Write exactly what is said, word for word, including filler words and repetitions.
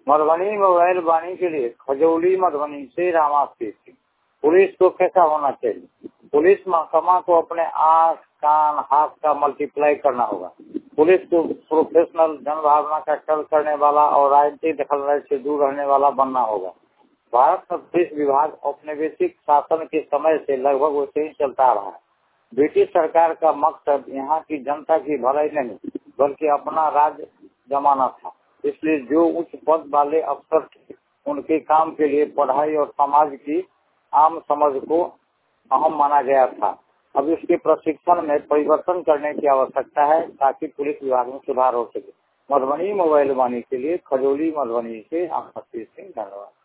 Madhubani mobile वाणी के लिए खजौली मधुबनी से रामाशीष सिंह। पुलिस को कैसा होना चाहिए? पुलिस महकमा को अपने आँख कान हाथ का मल्टीप्लाई करना होगा। पुलिस को प्रोफेशनल, जनभावना का टल करने वाला और राजनीतिक दखलंदाजी से दूर रहने वाला बनना होगा। भारत का पुलिस विभाग औपनिवेशिक शासन के समय से लगभग वैसे ही चलता रहा है। ब्रिटिश सरकार का मकसद यहाँ की जनता की भलाई नहीं बल्कि अपना राज जमाना था। इसलिए जो उच्च पद वाले अफसर थे उनके काम के लिए पढ़ाई और समाज की आम समझ को अहम माना गया था। अब इसके प्रशिक्षण में परिवर्तन करने की आवश्यकता है ताकि पुलिस विभाग में सुधार हो सके। मधुबनी मोबाइल वाणी के लिए खजौली मधुबनी से रामाशीष सिंह। धन्यवाद।